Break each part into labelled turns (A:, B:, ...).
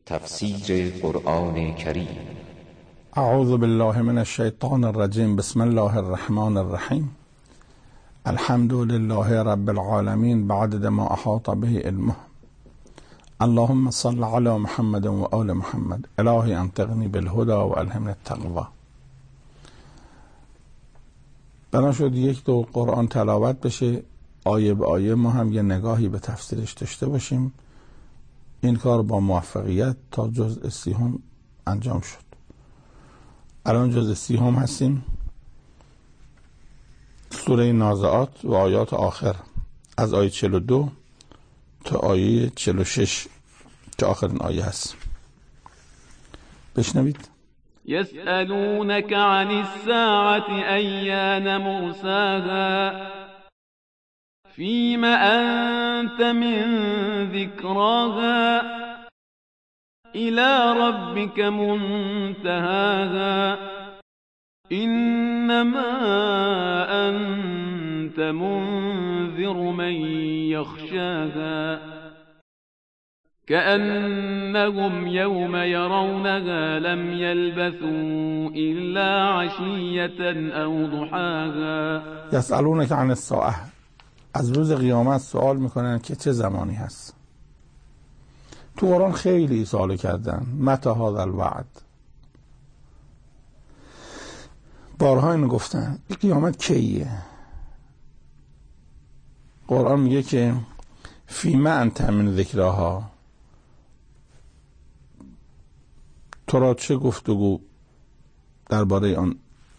A: تفسیر قرآن کریم.
B: اعوذ بالله من الشیطان الرجیم. بسم الله الرحمن الرحیم. الحمد لله رب العالمین بعدد ما احاط به علمه. اللهم صل علی محمد و آل محمد. الهی انطقنی بالهدى و الهمنی التقوی. بنا شد یک دور قرآن تلاوت بشه، آیه به آیه ما هم یه نگاهی به تفسیرش داشته باشیم. این کار با موفقیت تا جزء 30 انجام شد. الان جزء 30 هستیم. سوره نازعات و آیات آخر از آیه 42 تا آیه 46 که آخرین آیه هست. بشنوید.
C: يسألونك عن الساعة أيان مرساها فيم أنت من ذكراها إلى ربك منتهاها إنما أنت منذر من يخشاها كأنهم يوم يرونها لم يلبثوا إلا عشية أو ضحاها.
B: يسألونك عن الساعة. از روز قیامت سوال میکنن که چه زمانی هست. تو قرآن خیلی سوال کردن متى هذا الوعد. بارها اینو گفتن قیامت کیه. قرآن میگه که فیما انت من ذکراها. تو را چه گفتگو درباره آن؟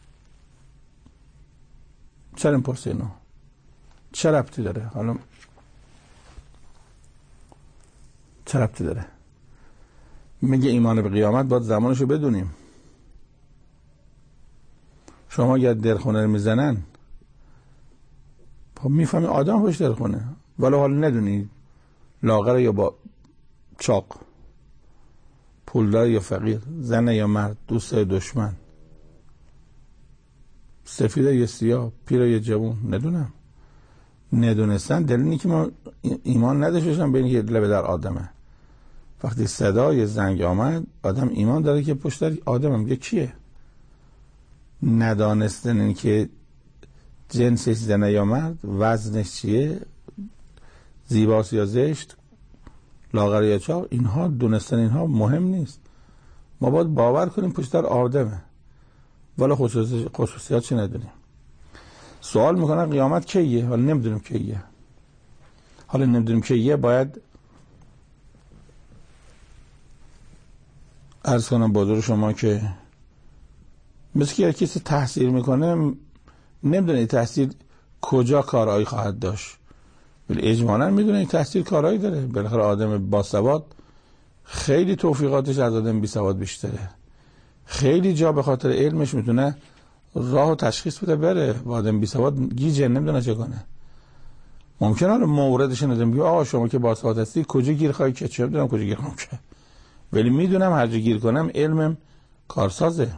B: چرا این پرسه اینو؟ چه ربطی داره؟ حالا چه ربطی داره؟ میگه ایمان به قیامت باید زمانشو بدونیم. شما اگر درخونه رو میزنن خب میفهمی آدم خوش درخونه، ولی حالا ندونی لاغر یا با چاق، پولدار یا فقیر، زن یا مرد، دوست یا دشمن، سفید یا سیاه، پیر یا جوان، ندونستن دلیلی که ما ایمان نداشتیم به اینکه لبه در آدمه. وقتی صدای زنگ آمد آدم ایمان داره که پشت در آدم میگه کیه. ندانستن این که جنسش زنه یا مرد، وزنش چیه، زیباست یا زشت، لاغر یا چاق، اینها دونستن اینها مهم نیست. ما باید باور کنیم پشت در آدمه ولی خصوصیات چی ندونیم. سوال میکنن قیامت کیه؟ حالا نمیدونیم کیه. باید عرض کنم با حضور شما که مثل که کسی تحصیل میکنه نمیدونه این تحصیل کجا کارایی خواهد داشت، ولی اجمالاً میدونه این تحصیل کارایی داره. بالاخره آدم باسواد خیلی توفیقاتش از آدم بی سواد بیشتره. خیلی جا به خاطر علمش میتونه راه و تشخیص بده بره. و آدم بی سواد گیجه نمیدونه چه کنه. ممکنه رو موردش ندیم بگه آقا شما که باسواد هستی کجا گیر خواهی که چه بدونم کجا گیر خواهم که، ولی میدونم هر جا گیر کنم علمم کارسازه.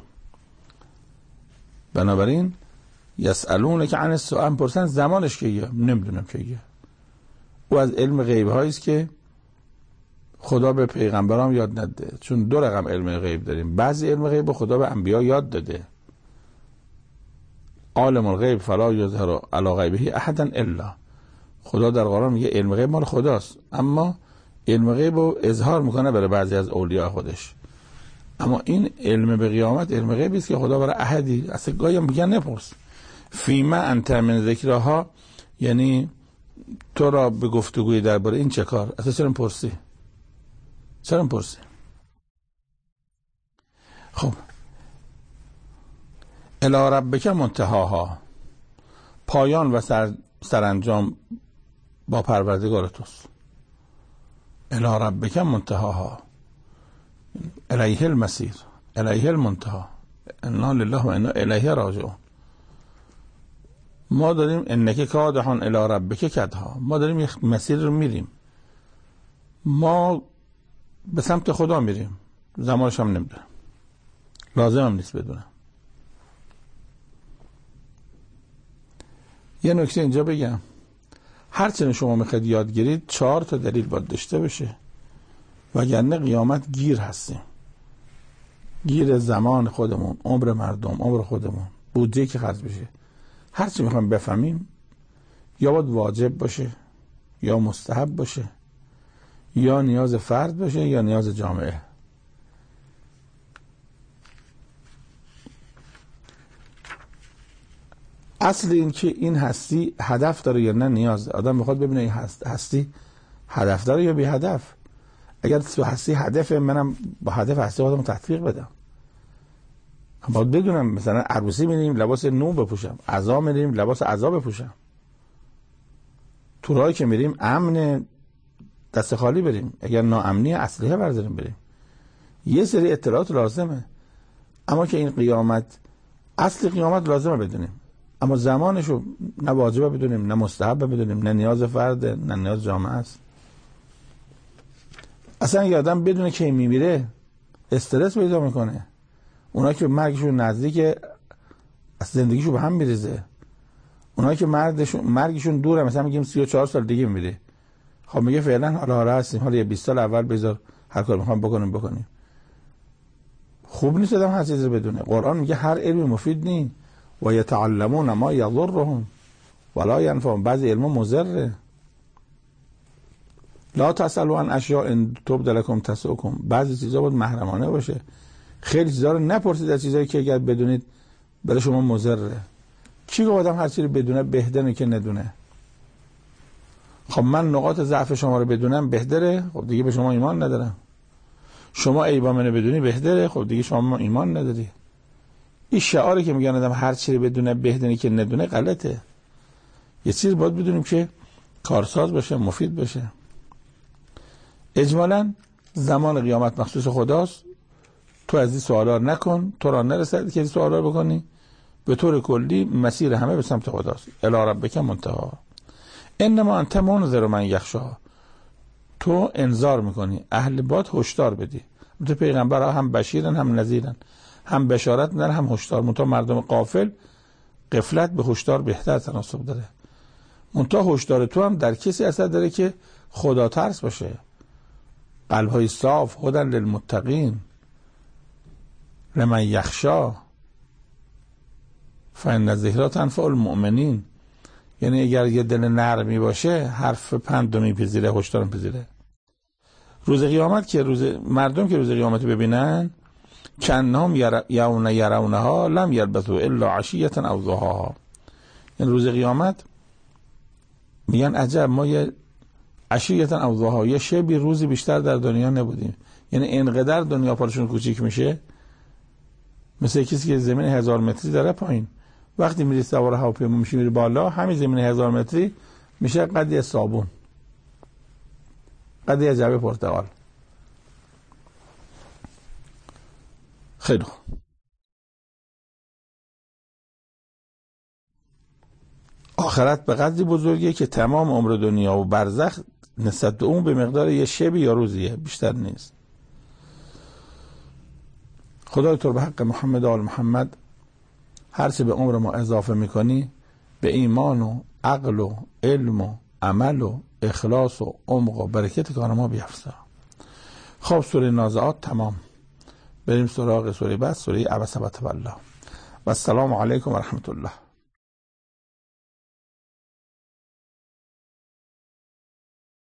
B: بنابراین یسألونک عن الساعة، پرسن زمانش کیه؟ نمیدونم کیه. او از علم غیب هایی است که خدا به پیغمبرام یاد نداده. چون 2 رقم علم غیب داریم. بعضی علم غیب خدا به انبیا یاد داده. عالم الغیب فلا یظهر علی غیبه احدا الا. خدا در قرآن میگه علم غیب مال خداست، اما علم غیب رو اظهار میکنه برای بعضی از اولیاء خودش. اما این علم به قیامت علم غیبی است که خدا برای احدی اصلا گاهی میگن نپرس. فیما انت من ذکرها، یعنی تو را به گفتگوی درباره این چه کار؟ اصلا چرا پرسی؟ خب الی ربک منتهاها، پایان و سرانجام با پروردگار توست. الی ربک منتهاها، الیه المسیر، الیه المنتهی، انا لله و انا الیه راجعون. ما داریم انک کادحون الی ربک کدها، ما داریم یک مسیر رو میریم، ما به سمت خدا میریم. زمانش هم نمیدونم، لازم هم نیست بدونم. یه نکته اینجا بگم، هرچند شما میخواید یاد گیرید 4 تا دلیل باید داشته باشه وگرنه قیامت گیر هستیم، گیر زمان خودمون، عمر مردم، عمر خودمون، بودجه که خرج بشه. هرچی میخوایم بفهمیم یا باید واجب باشه یا مستحب باشه یا نیاز فرد باشه یا نیاز جامعه. اصل این که این هستی هدف داره یا نه نیاز داره. آدم میخواد ببینه این هستی هدف داره یا بی هدف. اگر هستی هدفه، منم با هدف هستی خودم تطبیق بدم. باید بدونم مثلا عروسی میریم لباس نو بپوشم، عزا میریم لباس عزا بپوشم، تو راهی که میریم امن دست خالی بریم، اگر ناامنی اسلحه برداریم بریم. یه سری اطلاعات لازمه. اما که این قیامت، اصل قیامت لازمه بدونیم، اما زمانشو نه واجبه بدونیم، نه مستحب بدونیم، نه نیاز فرده، نه نیاز جامعه است. اصلا یه آدم بدونه که میمیره استرس پیدا میکنه. اونایی که مرگشون نزدیکه از زندگیشون به هم میریزه. اونایی که مرگشون دوره، مثلا میگیم 34 سال دیگه میمیره، خب میگه فعلا حالا هستیم، حالا یه 20 سال اول بذار هر کار میخوام بکنیم. خوب نیست آدم هر چیزی رو بدونه. قرآن میگه هر علمی مفید نیست و یتعلمون ما یضرهم ولا ینفعهم. بعضی علم مضره. لا تسألوا عن اشیاء ان تبد لکم تسؤکم. بعضی چیزا باید محرمانه باشه. خیلی چیزا رو نپرسید از چیزایی که اگر بدونید برای شما مضره. چی گفت آدم هر چیزی رو بدونه بهتره که ندونه؟ خب من نقاط ضعف شما رو بدونم بهتره، خب دیگه به شما ایمان ندارم. شما عیبا منو بدونی بهتره، خب دیگه شما ایمان نداری. این شعاری که میگن آدم هر چیزی رو بدونه بهتره که ندونه غلطه. یه چیز باید بدونیم که کارساز باشه، مفید باشه. اجمالاً زمان قیامت مخصوص خداست. تو از این سوالا نکن، تو را نرسد که این سوالا بکنی. به طور کلی مسیر همه به سمت خداست. الی ربک منتهی. انما انت منذر من یخشی. تو انذار میکنی، اهل باد هشدار بدی. تو پیغمبرها هم بشیرن هم نذیرن، هم بشارت میدن هم هشدار. منتها مردم غافل غفلت به هشدار بهتر تناسب داره. منتها هشدار تو هم در کسی اثر داره که خدا ترس باشه. قلب‌های صاف، هدی للمتقین، لمن یخشی، فإن الذکری تنفع المؤمنین. یعنی اگر یه دل نرمی باشه حرف پند رو میپذیره، هشدار میپذیره. روز قیامت که مردم که روز قیامت ببینن کنهم یرونها لم یلبثوا الا عشیة او ضحاها. یعنی روز قیامت میگن عجب ما یه عشیة او ضحاها، یه شبی روزی بیشتر در دنیا نبودیم. یعنی اینقدر دنیا پالشون کوچیک میشه، مثل کسی که زمین 1000 متری داره پایین، وقتی میری سوار هواپیما میشی میری بالا، همین زمین 1000 متری میشه قدی صابون، قدی جعبه پرتقال. خیلی خوب. آخرت به قدری بزرگیه که تمام عمر دنیا و برزخ نسبت به اون به مقدار یه شبی یا روزیه، بیشتر نیست. خدای تو به حق محمد و آل محمد هرچه به عمر ما اضافه میکنی به ایمان و عقل و علم و عمل و اخلاص و عمق و برکت کار ما بیفزا. خب سوره نازعات تمام. بریم سراغ سوره بعد، سوره عبس و تولی. و السلام علیکم و رحمت الله.